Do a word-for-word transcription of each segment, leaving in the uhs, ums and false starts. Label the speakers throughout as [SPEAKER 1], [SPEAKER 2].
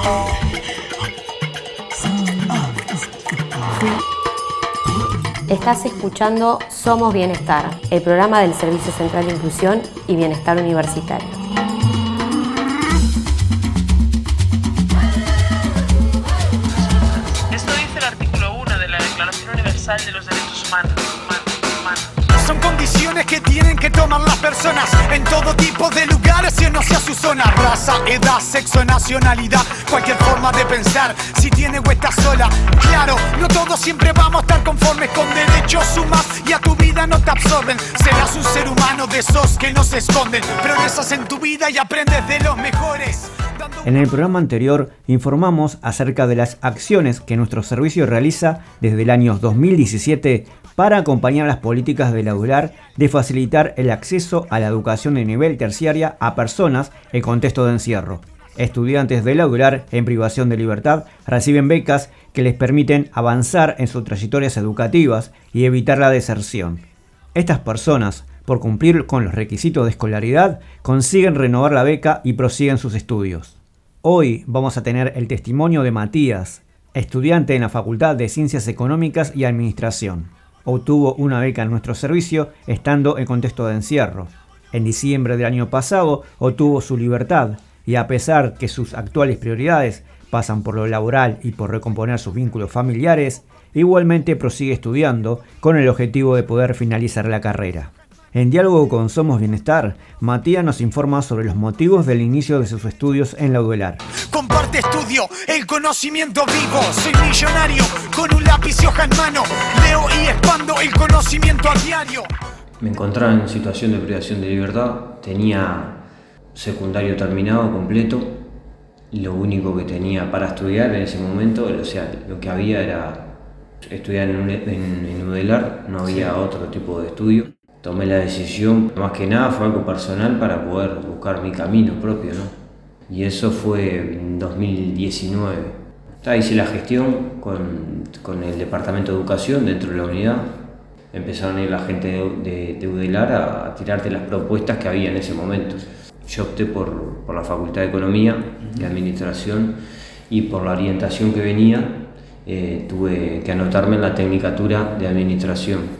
[SPEAKER 1] Estás escuchando Somos Bienestar, el programa del Servicio Central de Inclusión y Bienestar Universitario.
[SPEAKER 2] Esto dice el artículo uno de la Declaración Universal de los Derechos Humanos.
[SPEAKER 3] Son condiciones que tienen que tomar las personas en todo tipo de lugares y no sea su zona, raza, edad, sexo, nacionalidad, cualquier forma de pensar, si tiene o está sola. Claro, no todos siempre vamos a estar conformes con derechos humanos y a tu vida no te absorben. Serás un ser humano de esos que no se esconden, progresas en tu vida y aprendes de los mejores.
[SPEAKER 4] En el programa anterior informamos acerca de las acciones que nuestro servicio realiza desde el año dos mil diecisiete para acompañar las políticas de la UDELAR de facilitar el acceso a la educación de nivel terciaria a personas en contexto de encierro. Estudiantes de la UDELAR en privación de libertad reciben becas que les permiten avanzar en sus trayectorias educativas y evitar la deserción. Estas personas, por cumplir con los requisitos de escolaridad, consiguen renovar la beca y prosiguen sus estudios. Hoy vamos a tener el testimonio de Matías, estudiante en la Facultad de Ciencias Económicas y Administración. Obtuvo una beca en nuestro servicio estando en contexto de encierro. En diciembre del año pasado obtuvo su libertad y a pesar que sus actuales prioridades pasan por lo laboral y por recomponer sus vínculos familiares, igualmente prosigue estudiando con el objetivo de poder finalizar la carrera. En diálogo con Somos Bienestar, Matías nos informa sobre los motivos del inicio de sus estudios en la UDELAR.
[SPEAKER 3] Comparte estudio, el conocimiento vivo. Soy millonario, con un lápiz y hoja en mano. Leo y expando el conocimiento a diario.
[SPEAKER 5] Me encontraba en situación de privación de libertad. Tenía secundario terminado, completo. Lo único que tenía para estudiar en ese momento, o sea, lo que había era estudiar en, en, en UDELAR. No había sí. otro tipo de estudio. Tomé la decisión, más que nada fue algo personal para poder buscar mi camino propio, ¿no? Y eso fue en dos mil diecinueve. Ya hice la gestión con, con el Departamento de Educación dentro de la unidad. Empezaron a ir la gente de, de, de UDELAR a, a tirarte las propuestas que había en ese momento. Yo opté por, por la Facultad de Economía y Administración y por la orientación que venía eh, tuve que anotarme en la Tecnicatura de Administración.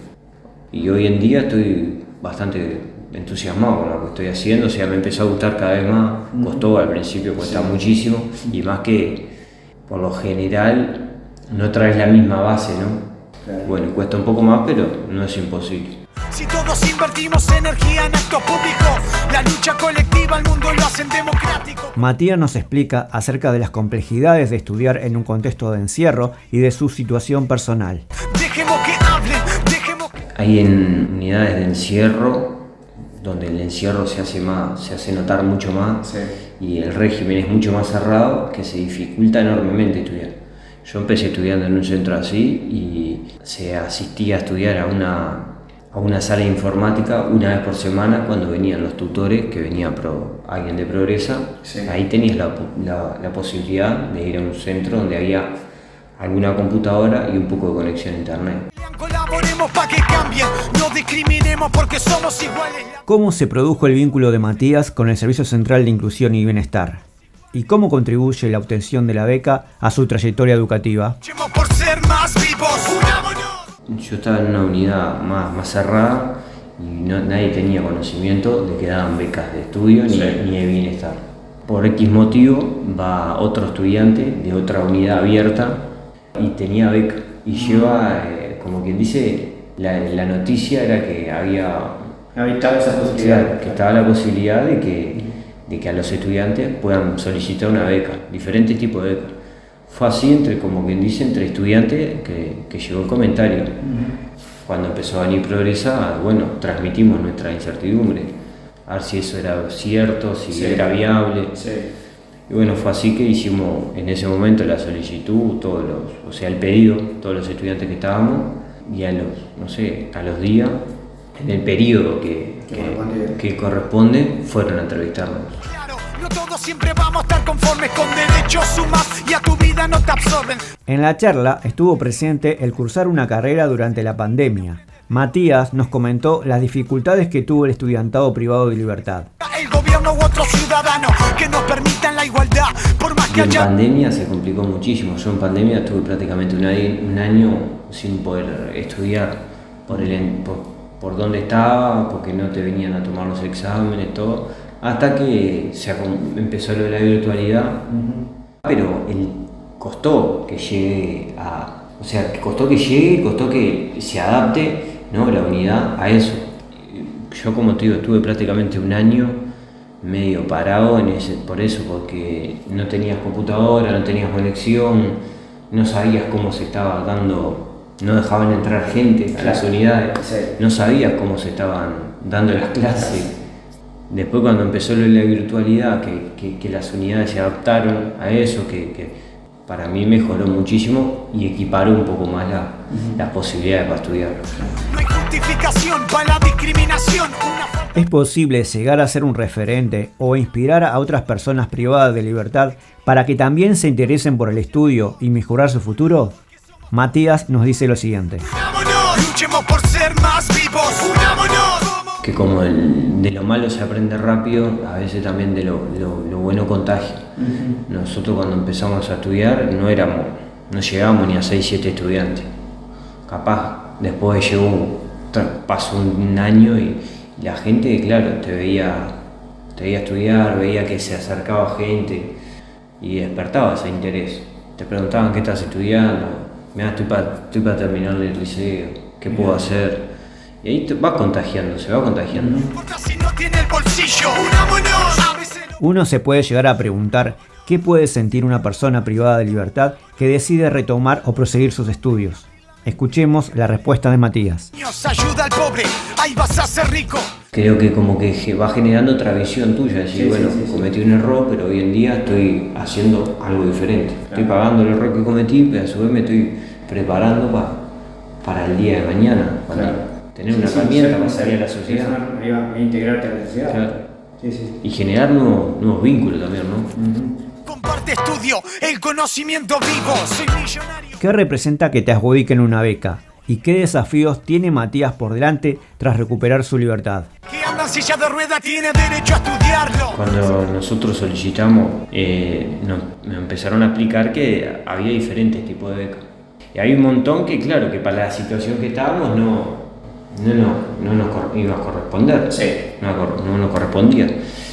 [SPEAKER 5] Y hoy en día estoy bastante entusiasmado con lo que estoy haciendo, o sea, me empezó a gustar cada vez más, costó al principio, cuesta sí. muchísimo, y más que por lo general no traes la misma base, ¿no? Claro. Bueno, cuesta un poco más, pero no es imposible.
[SPEAKER 3] Si todos invertimos energía en actos públicos, la lucha colectiva, el mundo lo hacen democrático.
[SPEAKER 4] Matías nos explica acerca de las complejidades de estudiar en un contexto de encierro y de su situación personal.
[SPEAKER 3] Dejemos que hablen, dejemos que...
[SPEAKER 5] Hay en unidades de encierro donde el encierro se hace más, se hace notar mucho más sí. y el régimen es mucho más cerrado, que se dificulta enormemente estudiar. Yo empecé estudiando en un centro así y se asistía a estudiar a una, a una sala de informática una vez por semana cuando venían los tutores, que venía pro, alguien de Progresa. Sí. Ahí tenías la, la, la posibilidad de ir a un centro donde había alguna computadora y un poco de conexión a internet.
[SPEAKER 3] Colaboremos para que cambien, no discriminemos porque somos iguales.
[SPEAKER 4] ¿Cómo se produjo el vínculo de Matías con el Servicio Central de Inclusión y Bienestar? ¿Y cómo contribuye la obtención de la beca a su trayectoria educativa?
[SPEAKER 3] Por ser más vivos, unámonos.
[SPEAKER 5] Yo estaba en una unidad más, más cerrada y no, nadie tenía conocimiento de que daban becas de estudio ni, sí. ni de bienestar. Por X motivo va otro estudiante de otra unidad abierta y tenía beca y lleva, eh, como quien dice, la, la noticia era que había,
[SPEAKER 6] había esa posibilidad,
[SPEAKER 5] que estaba la posibilidad de que, de que a los estudiantes puedan solicitar una beca, diferentes tipos de becas. Fue así, entre, como quien dice, entre estudiantes que, que llegó el comentario. Uh-huh. Cuando empezó a venir Progresa, bueno, transmitimos nuestra incertidumbre, a ver si eso era cierto, si sí. era viable.
[SPEAKER 6] Sí.
[SPEAKER 5] Y bueno, fue así que hicimos en ese momento la solicitud, todos los, o sea, el pedido, todos los estudiantes que estábamos, y a los, no sé, a los días, en el periodo que, que, que corresponde, fueron a entrevistarnos.
[SPEAKER 3] Claro, no todos siempre vamos a estar conformes con derechos humanos y a tu vida no te absorben.
[SPEAKER 4] En la charla estuvo presente el cursar una carrera durante la pandemia. Matías nos comentó las dificultades que tuvo el estudiantado privado de libertad.
[SPEAKER 3] El gobierno gobierno u otro ciudadano que nos permitan la igualdad, por más que
[SPEAKER 5] y en
[SPEAKER 3] haya...
[SPEAKER 5] pandemia se complicó muchísimo. Yo en pandemia estuve prácticamente un año, un año sin poder estudiar por, el, por, por dónde estaba, porque no te venían a tomar los exámenes, todo, hasta que se empezó lo de la virtualidad. Uh-huh. Pero el, costó que llegue a... O sea, que costó que llegue, costó que se adapte, ¿no?, la unidad a eso. Yo, como te digo, estuve prácticamente un año medio parado en ese, por eso, porque no tenías computadora, no tenías conexión, no sabías cómo se estaba dando, no dejaban entrar gente a las unidades, no sabías cómo se estaban dando las clases. Después, cuando empezó lo de la virtualidad, que, que, que las unidades se adaptaron a eso, que, que para mí mejoró muchísimo y equiparó un poco más la, uh-huh. las posibilidades para estudiar.
[SPEAKER 3] No hay justificación para la discriminación. Una...
[SPEAKER 4] ¿Es posible llegar a ser un referente o inspirar a otras personas privadas de libertad para que también se interesen por el estudio y mejorar su futuro? Matías nos dice lo siguiente.
[SPEAKER 3] Unámonos, luchemos por ser más vivos. Unámonos.
[SPEAKER 5] Que como el, de lo malo se aprende rápido, a veces también de lo, lo, lo bueno contagia. Uh-huh. Nosotros cuando empezamos a estudiar no éramos, no llegábamos ni a seis, siete estudiantes. Capaz, después llegó, pasó un año y la gente, claro, te veía, te veía estudiar, veía que se acercaba gente y despertaba ese interés. Te preguntaban qué estás estudiando, mirá, estoy para estoy para terminar el liceo, qué puedo hacer. Y ahí te va contagiando, se va contagiando.
[SPEAKER 4] Uno se puede llegar a preguntar qué puede sentir una persona privada de libertad que decide retomar o proseguir sus estudios. Escuchemos la respuesta de Matías.
[SPEAKER 3] Ayuda al pobre, ahí vas a ser rico.
[SPEAKER 5] Creo que como que va generando otra visión tuya, decir, sí, bueno, sí, sí, cometí un error, pero hoy en día estoy haciendo algo diferente. Claro. Estoy pagando el error que cometí, pero a su vez me estoy preparando pa, para el día de mañana. Para, claro. Tener sí, una sí, herramienta para salir a la sociedad.
[SPEAKER 6] Ahí va a integrarte a la sociedad.
[SPEAKER 5] Claro. Sí, sí. Y generar nuevos, nuevos vínculos también, ¿no?
[SPEAKER 3] Uh-huh. Comparte estudio, el conocimiento vivo, soy millonario.
[SPEAKER 4] ¿Qué representa que te adjudiquen una beca? ¿Y qué desafíos tiene Matías por delante tras recuperar su libertad?
[SPEAKER 3] Que anda en silla de rueda tiene derecho a estudiarlo.
[SPEAKER 5] Cuando nosotros solicitamos, eh, nos, nos empezaron a explicar que había diferentes tipos de becas. Y hay un montón que, claro, que para la situación que estábamos no... No, no, no nos iba a corresponder, sí. no, no nos correspondía.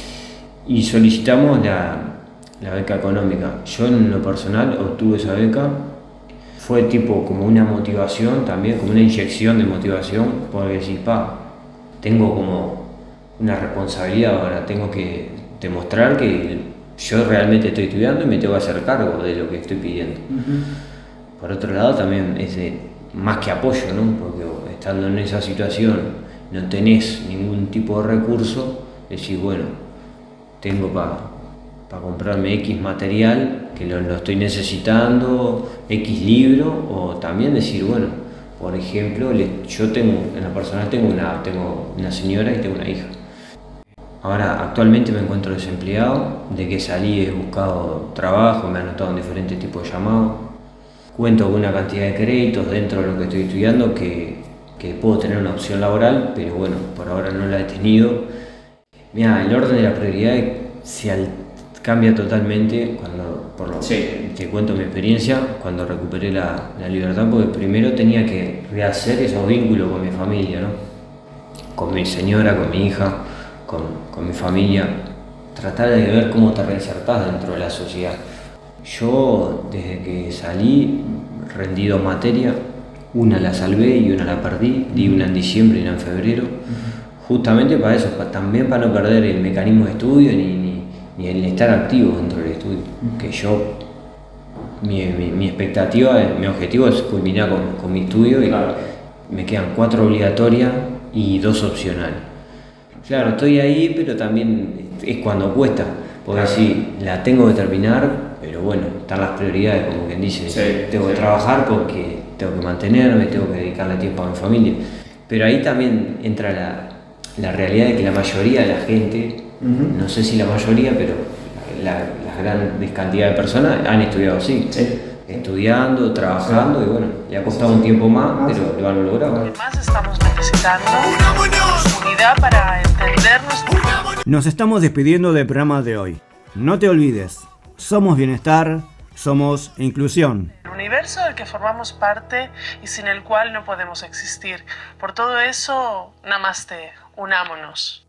[SPEAKER 5] Y solicitamos la, la beca económica. Yo en lo personal obtuve esa beca, fue tipo como una motivación también, como una inyección de motivación, porque decís, pa, tengo como una responsabilidad ahora, tengo que demostrar que yo realmente estoy estudiando y me tengo que hacer cargo de lo que estoy pidiendo. Uh-huh. Por otro lado también es de, más que apoyo, ¿no? Porque estando en esa situación no tenés ningún tipo de recurso, decís, bueno, tengo para pa comprarme X material, que lo, lo estoy necesitando, X libro, o también decir, bueno, por ejemplo, le, yo tengo, en la personal tengo una, tengo una señora y tengo una hija. Ahora, actualmente me encuentro desempleado, de que salí he buscado trabajo, me han anotado en diferentes tipos de llamados. Cuento con una cantidad de créditos dentro de lo que estoy estudiando que, que puedo tener una opción laboral, pero bueno, por ahora no la he tenido. Mira, el orden de las prioridades se al, cambia totalmente cuando, por lo sí. que cuento mi experiencia, cuando recuperé la, la libertad, porque primero tenía que rehacer esos vínculos con mi familia, ¿no? Con mi señora, con mi hija, con, con mi familia, tratar de ver cómo te reinsertás dentro de la sociedad. Yo, desde que salí, rendí dos materias, una la salvé y una la perdí, di una en diciembre y una en febrero, uh-huh. justamente para eso, para, también para no perder el mecanismo de estudio ni, ni, ni el estar activo dentro del estudio, uh-huh. que yo, mi, mi, mi expectativa, mi objetivo es culminar con, con mi estudio y claro. me quedan cuatro obligatorias y dos opcionales. Claro, estoy ahí, pero también es cuando cuesta, porque claro. sí, la tengo que terminar, pero bueno, están las prioridades, como quien dice, sí, tengo que trabajar porque tengo que mantenerme, tengo que dedicarle tiempo a mi familia. Pero ahí también entra la, la realidad de que la mayoría de la gente, uh-huh. no sé si la mayoría, pero la, la, la gran cantidad de personas han estudiado así. Sí. Estudiando, trabajando, sí. y bueno, le ha costado un tiempo más, pero lo han logrado.
[SPEAKER 2] Además estamos necesitando unidad para entendernos.
[SPEAKER 4] Nos estamos despidiendo del programa de hoy. No te olvides, somos bienestar, somos inclusión.
[SPEAKER 2] El universo del que formamos parte y sin el cual no podemos existir. Por todo eso, namaste, unámonos.